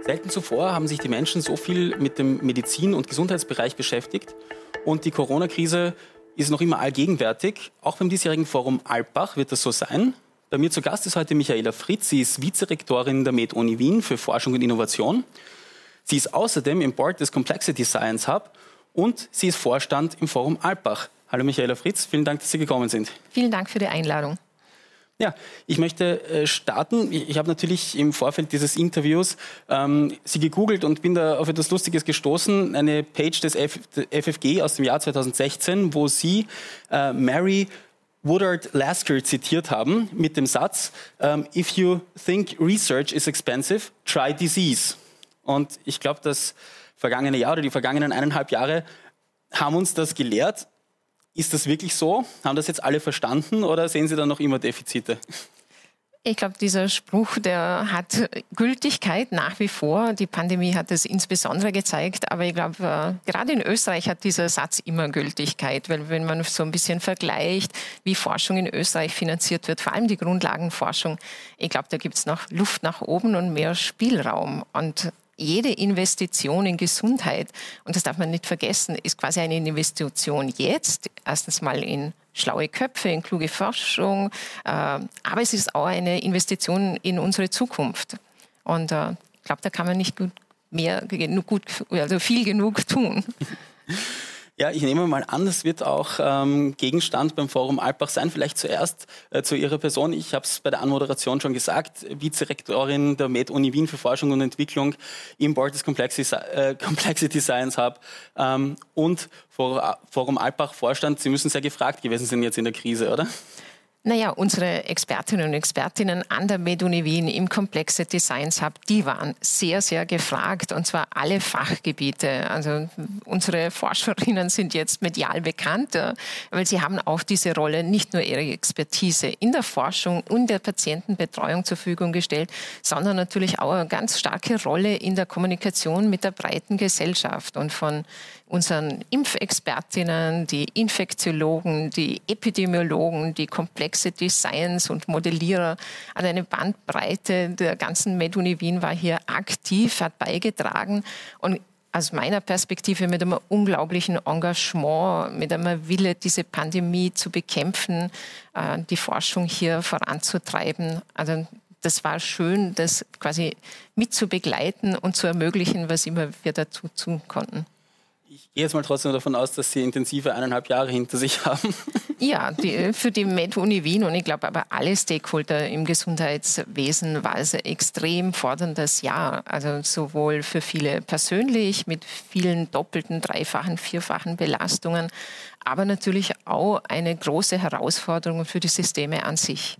Selten zuvor haben sich die Menschen so viel mit dem Medizin- und Gesundheitsbereich beschäftigt. Und die Corona-Krise ist noch immer allgegenwärtig. Auch beim diesjährigen Forum Alpbach wird das so sein. Bei mir zu Gast ist heute Michaela Fritz. Sie ist Vizerektorin der Med-Uni Wien für Forschung und Innovation. Sie ist außerdem im Board des Complexity Science Hub und sie ist Vorstand im Forum Alpbach. Hallo Michaela Fritz, vielen Dank, dass Sie gekommen sind. Vielen Dank für die Einladung. Ja, ich möchte starten. Ich habe natürlich im Vorfeld dieses Interviews Sie gegoogelt und bin da auf etwas Lustiges gestoßen. Eine Page des FFG aus dem Jahr 2016, wo Sie Mary Woodard Lasker zitiert haben mit dem Satz, "If you think research is expensive, try disease." Und ich glaube, das vergangene Jahr oder die vergangenen 1,5 Jahre haben uns das gelehrt. Ist das wirklich so? Haben das jetzt alle verstanden oder sehen Sie da noch immer Defizite? Ich glaube, dieser Spruch, der hat Gültigkeit nach wie vor. Die Pandemie hat es insbesondere gezeigt. Aber ich glaube, gerade in Österreich hat dieser Satz immer Gültigkeit. Weil wenn man so ein bisschen vergleicht, wie Forschung in Österreich finanziert wird, vor allem die Grundlagenforschung, ich glaube, da gibt es noch Luft nach oben und mehr Spielraum. Und jede Investition in Gesundheit, und das darf man nicht vergessen, ist quasi eine Investition jetzt. Erstens mal in schlaue Köpfe, in kluge Forschung, aber es ist auch eine Investition in unsere Zukunft. Und ich glaube, da kann man nicht viel genug tun. Ja, ich nehme mal an, das wird auch Gegenstand beim Forum Alpbach sein. Vielleicht zuerst zu Ihrer Person. Ich habe es bei der Anmoderation schon gesagt, Vizerektorin der Med-Uni Wien für Forschung und Entwicklung im Board des Complexity Science Hub und Forum Alpbach Vorstand. Sie müssen sehr gefragt gewesen sein jetzt in der Krise, oder? Naja, unsere Expertinnen und Expertinnen an der Med-Uni Wien im Complexity Science Hub, die waren sehr, sehr gefragt, und zwar alle Fachgebiete. Also unsere Forscherinnen sind jetzt medial bekannt, weil sie haben auch diese Rolle, nicht nur ihre Expertise in der Forschung und der Patientenbetreuung zur Verfügung gestellt, sondern natürlich auch eine ganz starke Rolle in der Kommunikation mit der breiten Gesellschaft. Und von unseren Impfexpertinnen, die Infektiologen, die Epidemiologen, die Complexity Science und Modellierer, also eine Bandbreite der ganzen Med-Uni Wien war hier aktiv, hat beigetragen und aus meiner Perspektive mit einem unglaublichen Engagement, mit einem Wille, diese Pandemie zu bekämpfen, die Forschung hier voranzutreiben. Also das war schön, das quasi mit zu begleiten und zu ermöglichen, was immer wir dazu tun konnten. Ich gehe jetzt mal trotzdem davon aus, dass Sie intensive 1,5 Jahre hinter sich haben. Ja, für die Med-Uni Wien und ich glaube aber alle Stakeholder im Gesundheitswesen war es ein extrem forderndes Jahr. Also sowohl für viele persönlich mit vielen doppelten, dreifachen, vierfachen Belastungen, aber natürlich auch eine große Herausforderung für die Systeme an sich.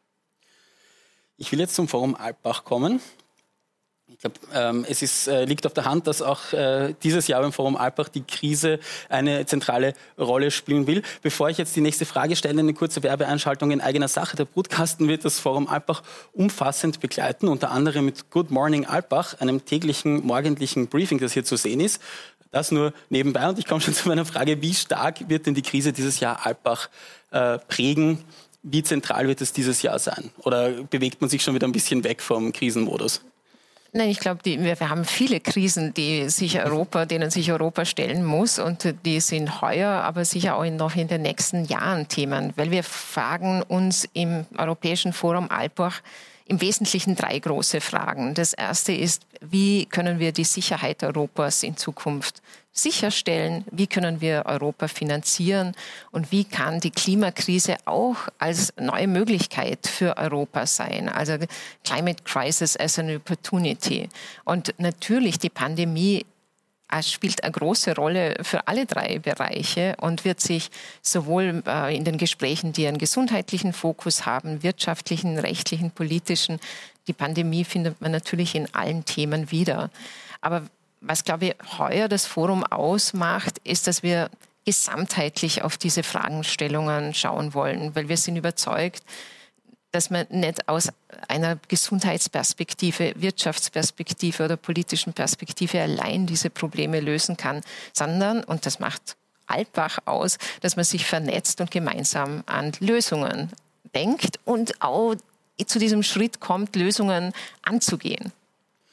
Ich will jetzt zum Forum Alpbach kommen. Ich glaube, liegt auf der Hand, dass auch dieses Jahr beim Forum Alpbach die Krise eine zentrale Rolle spielen will. Bevor ich jetzt die nächste Frage stelle, eine kurze Werbeeinschaltung in eigener Sache. Der Brutkasten wird das Forum Alpbach umfassend begleiten, unter anderem mit Good Morning Alpbach, einem täglichen morgendlichen Briefing, das hier zu sehen ist. Das nur nebenbei. Und ich komme schon zu meiner Frage, wie stark wird denn die Krise dieses Jahr Alpbach prägen? Wie zentral wird es dieses Jahr sein? Oder bewegt man sich schon wieder ein bisschen weg vom Krisenmodus? Nein, ich glaube, wir haben viele Krisen, denen sich Europa stellen muss, und die sind heuer, aber sicher auch noch in den nächsten Jahren Themen, weil wir fragen uns im Europäischen Forum Alpbach im Wesentlichen 3 große Fragen. Das erste ist, wie können wir die Sicherheit Europas in Zukunft sicherstellen? Wie können wir Europa finanzieren? Und wie kann die Klimakrise auch als neue Möglichkeit für Europa sein? Also Climate Crisis as an Opportunity. Und natürlich die Pandemie spielt eine große Rolle für alle 3 Bereiche und wird sich sowohl in den Gesprächen, die einen gesundheitlichen Fokus haben, wirtschaftlichen, rechtlichen, politischen, die Pandemie findet man natürlich in allen Themen wieder. Aber was, glaube ich, heuer das Forum ausmacht, ist, dass wir gesamtheitlich auf diese Fragestellungen schauen wollen, weil wir sind überzeugt, dass man nicht aus einer Gesundheitsperspektive, Wirtschaftsperspektive oder politischen Perspektive allein diese Probleme lösen kann, sondern, und das macht Alpbach aus, dass man sich vernetzt und gemeinsam an Lösungen denkt und auch zu diesem Schritt kommt, Lösungen anzugehen.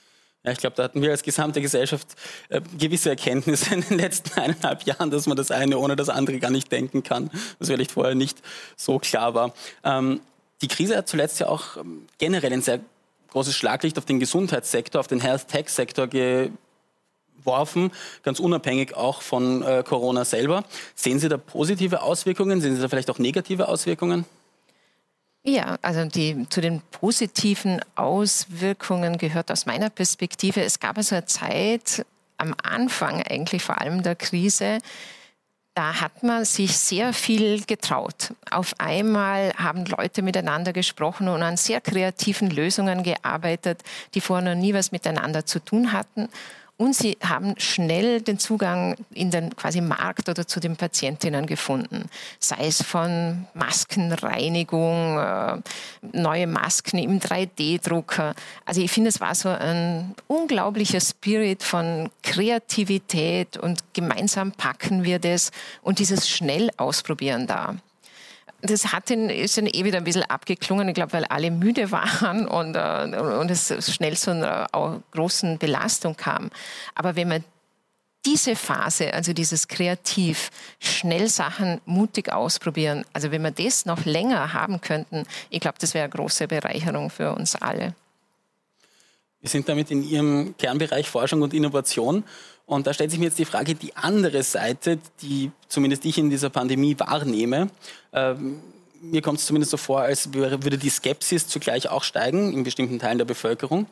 Ja, ich glaube, da hatten wir als gesamte Gesellschaft gewisse Erkenntnisse in den letzten 1,5 Jahren, dass man das eine ohne das andere gar nicht denken kann, was vielleicht vorher nicht so klar war. Die Krise hat zuletzt ja auch generell ein sehr großes Schlaglicht auf den Gesundheitssektor, auf den Health-Tech-Sektor geworfen, ganz unabhängig auch von Corona selber. Sehen Sie da positive Auswirkungen? Sehen Sie da vielleicht auch negative Auswirkungen? Ja, also zu den positiven Auswirkungen gehört aus meiner Perspektive, es gab also eine Zeit am Anfang eigentlich vor allem der Krise, da hat man sich sehr viel getraut. Auf einmal haben Leute miteinander gesprochen und an sehr kreativen Lösungen gearbeitet, die vorher noch nie was miteinander zu tun hatten. Und sie haben schnell den Zugang in den quasi Markt oder zu den Patientinnen gefunden. Sei es von Maskenreinigung, neue Masken im 3D-Drucker. Also ich finde, es war so ein unglaublicher Spirit von Kreativität und gemeinsam packen wir das und dieses schnell ausprobieren da. Das ist dann wieder ein bisschen abgeklungen, ich glaube, weil alle müde waren und es schnell zu einer großen Belastung kam. Aber wenn man diese Phase, also dieses Kreativ, schnell Sachen mutig ausprobieren, also wenn wir das noch länger haben könnten, ich glaube, das wäre eine große Bereicherung für uns alle. Wir sind damit in Ihrem Kernbereich Forschung und Innovation. Und da stellt sich mir jetzt die Frage, die andere Seite, die zumindest ich in dieser Pandemie wahrnehme. Mir kommt es zumindest so vor, als würde die Skepsis zugleich auch steigen in bestimmten Teilen der Bevölkerung.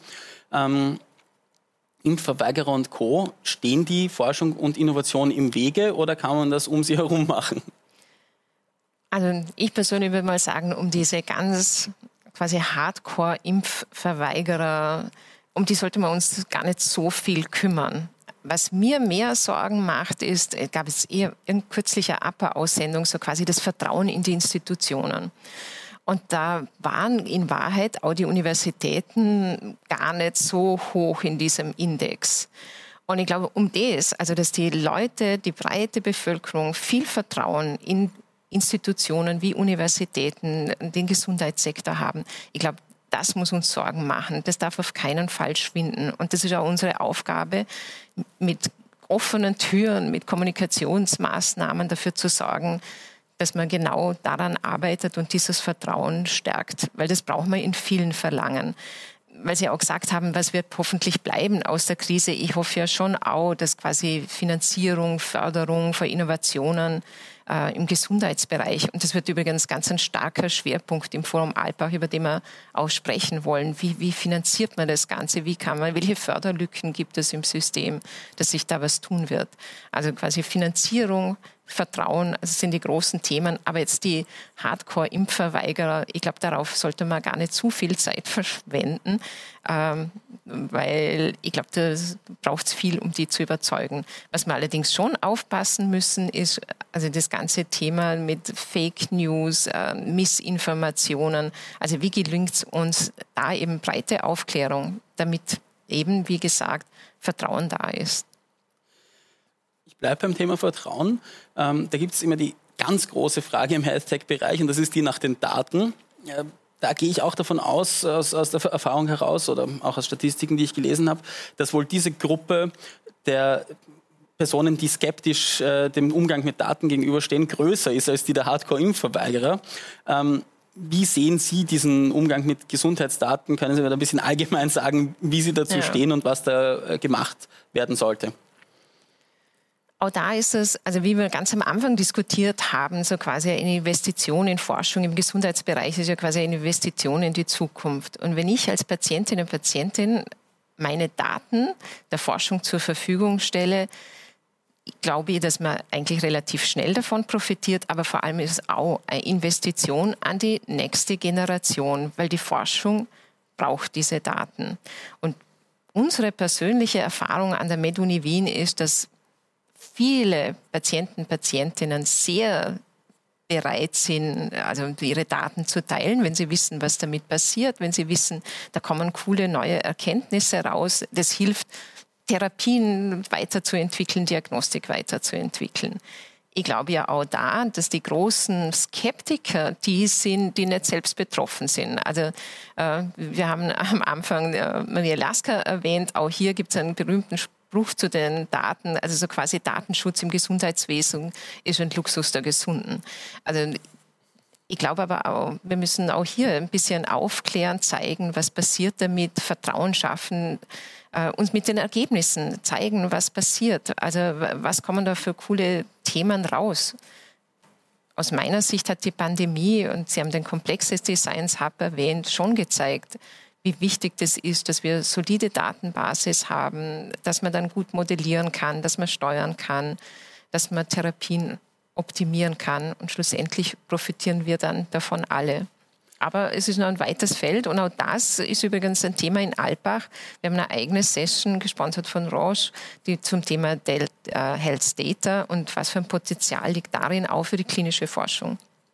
Impfverweigerer und Co. Stehen die Forschung und Innovation im Wege oder kann man das um sie herum machen? Also ich persönlich würde mal sagen, um diese ganz quasi Hardcore-Impfverweigerer, um die sollte man uns gar nicht so viel kümmern. Was mir mehr Sorgen macht, ist, gab es eher in kürzlicher APA-Aussendung, so quasi das Vertrauen in die Institutionen. Und da waren in Wahrheit auch die Universitäten gar nicht so hoch in diesem Index. Und ich glaube, also dass die Leute, die breite Bevölkerung viel Vertrauen in Institutionen wie Universitäten, den Gesundheitssektor haben, ich glaube, das muss uns Sorgen machen. Das darf auf keinen Fall schwinden. Und das ist auch unsere Aufgabe, mit offenen Türen, mit Kommunikationsmaßnahmen dafür zu sorgen, dass man genau daran arbeitet und dieses Vertrauen stärkt. Weil das brauchen wir in vielen Verlangen. Weil Sie auch gesagt haben, was wird hoffentlich bleiben aus der Krise. Ich hoffe ja schon auch, dass quasi Finanzierung, Förderung von Innovationen im Gesundheitsbereich. Und das wird übrigens ganz ein starker Schwerpunkt im Forum Alpbach, über den wir auch sprechen wollen. Wie finanziert man das Ganze? Welche Förderlücken gibt es im System, dass sich da was tun wird? Also quasi Finanzierung, Vertrauen, also sind die großen Themen. Aber jetzt die Hardcore-Impfverweigerer, ich glaube, darauf sollte man gar nicht zu viel Zeit verschwenden, weil ich glaube, da braucht es viel, um die zu überzeugen. Was wir allerdings schon aufpassen müssen, ist also das ganze Thema mit Fake News, Missinformationen. Also wie gelingt es uns da eben breite Aufklärung, damit eben, wie gesagt, Vertrauen da ist? Ich bleibe beim Thema Vertrauen. Da gibt es immer die ganz große Frage im Health-Tech-Bereich und das ist die nach den Daten. Da gehe ich auch davon aus der Erfahrung heraus oder auch aus Statistiken, die ich gelesen habe, dass wohl diese Gruppe der Personen, die skeptisch dem Umgang mit Daten gegenüberstehen, größer ist als die der Hardcore-Impfverweigerer. Wie sehen Sie diesen Umgang mit Gesundheitsdaten? Können Sie mir da ein bisschen allgemein sagen, wie Sie dazu stehen und was da gemacht werden sollte? Auch da ist es, also wie wir ganz am Anfang diskutiert haben, so quasi eine Investition in Forschung im Gesundheitsbereich ist ja quasi eine Investition in die Zukunft. Und wenn ich als Patientin und Patientin meine Daten der Forschung zur Verfügung stelle, glaube ich, dass man eigentlich relativ schnell davon profitiert, aber vor allem ist es auch eine Investition an die nächste Generation, weil die Forschung braucht diese Daten. Und unsere persönliche Erfahrung an der MedUni Wien ist, dass viele Patienten, Patientinnen sehr bereit sind, also ihre Daten zu teilen, wenn sie wissen, was damit passiert, wenn sie wissen, da kommen coole neue Erkenntnisse raus. Das hilft, Therapien weiterzuentwickeln, Diagnostik weiterzuentwickeln. ich glaube ja auch da, dass die großen Skeptiker die sind, die nicht selbst betroffen sind. Also wir haben am Anfang Maria Lasker erwähnt, auch hier gibt es einen berühmten Spruch zu den Daten, also so quasi Datenschutz im Gesundheitswesen ist ein Luxus der Gesunden. Also ich glaube aber auch, wir müssen auch hier ein bisschen aufklären, zeigen, was passiert damit, Vertrauen schaffen, uns mit den Ergebnissen zeigen, was passiert. Also was kommen da für coole Themen raus? Aus meiner Sicht hat die Pandemie, und Sie haben den Complexity Science Hub erwähnt, schon gezeigt, wie wichtig das ist, dass wir solide Datenbasis haben, dass man dann gut modellieren kann, dass man steuern kann, dass man Therapien optimieren kann und schlussendlich profitieren wir dann davon alle. Aber es ist noch ein weites Feld und auch das ist übrigens ein Thema in Alpbach. Wir haben eine eigene Session, gesponsert von Roche, die zum Thema Health Data und was für ein Potenzial liegt darin auch für die klinische Forschung.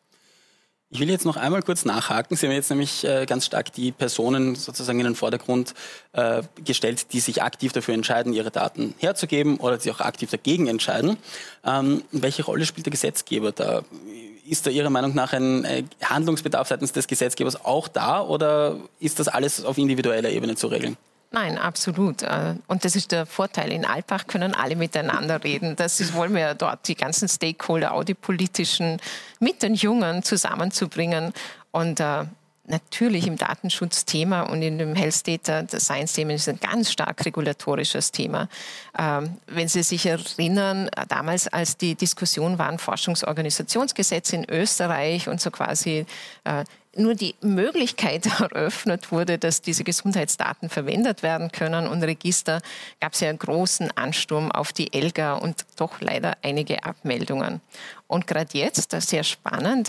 Ich will jetzt noch einmal kurz nachhaken. Sie haben jetzt nämlich ganz stark die Personen sozusagen in den Vordergrund gestellt, die sich aktiv dafür entscheiden, ihre Daten herzugeben oder die auch aktiv dagegen entscheiden. Welche Rolle spielt der Gesetzgeber da? Ist da Ihrer Meinung nach ein Handlungsbedarf seitens des Gesetzgebers auch da oder ist das alles auf individueller Ebene zu regeln? Nein, absolut. Und das ist der Vorteil. In Alpbach können alle miteinander reden. Wollen wir ja dort, die ganzen Stakeholder, auch die politischen, mit den Jungen zusammenzubringen. Und natürlich im Datenschutzthema und in dem Health Data Science Thema ist ein ganz stark regulatorisches Thema. Wenn Sie sich erinnern, damals als die Diskussion war, ein Forschungsorganisationsgesetz in Österreich und so quasi nur die Möglichkeit eröffnet wurde, dass diese Gesundheitsdaten verwendet werden können und Register, gab es ja einen großen Ansturm auf die ELGA und doch leider einige Abmeldungen. Und gerade jetzt, das ist sehr spannend,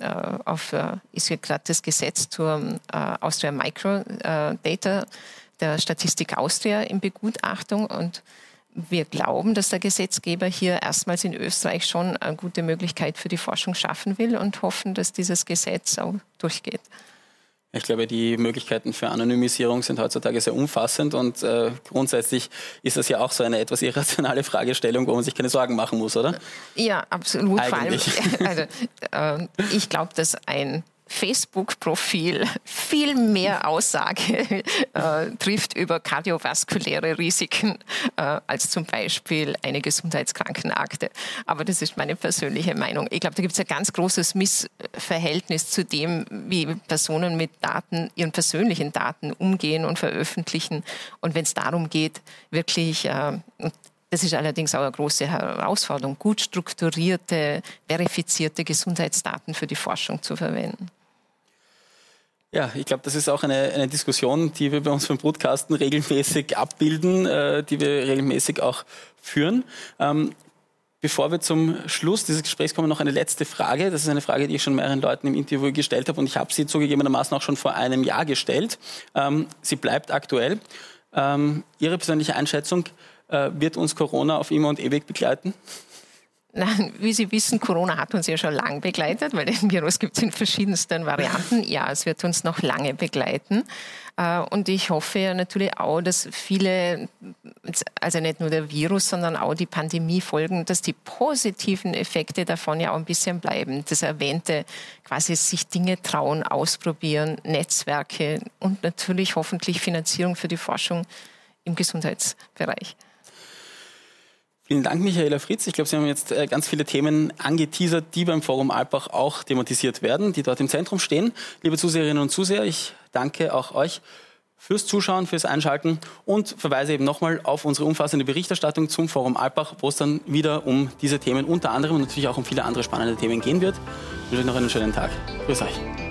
ist ja gerade das Gesetz zur Austria Microdata der Statistik Austria in Begutachtung und wir glauben, dass der Gesetzgeber hier erstmals in Österreich schon eine gute Möglichkeit für die Forschung schaffen will und hoffen, dass dieses Gesetz auch durchgeht. Ich glaube, die Möglichkeiten für Anonymisierung sind heutzutage sehr umfassend und grundsätzlich ist das ja auch so eine etwas irrationale Fragestellung, wo man sich keine Sorgen machen muss, oder? Ja, absolut. Eigentlich. Vor allem, ich glaube, dass ein Facebook-Profil viel mehr Aussage trifft über kardiovaskuläre Risiken als zum Beispiel eine Gesundheitskrankenakte. Aber das ist meine persönliche Meinung. Ich glaube, da gibt es ein ganz großes Missverhältnis zu dem, wie Personen mit Daten, ihren persönlichen Daten umgehen und veröffentlichen. Und wenn es darum geht, wirklich das ist allerdings auch eine große Herausforderung, gut strukturierte, verifizierte Gesundheitsdaten für die Forschung zu verwenden. Ja, ich glaube, das ist auch eine Diskussion, die wir bei uns beim Brutkasten regelmäßig abbilden, die wir regelmäßig auch führen. Bevor wir zum Schluss dieses Gesprächs kommen, noch eine letzte Frage. Das ist eine Frage, die ich schon mehreren Leuten im Interview gestellt habe und ich habe sie zugegebenermaßen auch schon vor einem Jahr gestellt. Sie bleibt aktuell. Ihre persönliche Einschätzung, wird uns Corona auf immer und ewig begleiten? Nein, wie Sie wissen, Corona hat uns ja schon lange begleitet, weil den Virus gibt es in verschiedensten Varianten. Ja, es wird uns noch lange begleiten. Und ich hoffe ja natürlich auch, dass viele, also nicht nur der Virus, sondern auch die Pandemiefolgen, dass die positiven Effekte davon ja auch ein bisschen bleiben. Das Erwähnte, quasi sich Dinge trauen, ausprobieren, Netzwerke und natürlich hoffentlich Finanzierung für die Forschung im Gesundheitsbereich. Vielen Dank, Michaela Fritz. Ich glaube, Sie haben jetzt ganz viele Themen angeteasert, die beim Forum Alpbach auch thematisiert werden, die dort im Zentrum stehen. Liebe Zuseherinnen und Zuseher, ich danke auch euch fürs Zuschauen, fürs Einschalten und verweise eben nochmal auf unsere umfassende Berichterstattung zum Forum Alpbach, wo es dann wieder um diese Themen unter anderem und natürlich auch um viele andere spannende Themen gehen wird. Ich wünsche euch noch einen schönen Tag. Grüß euch.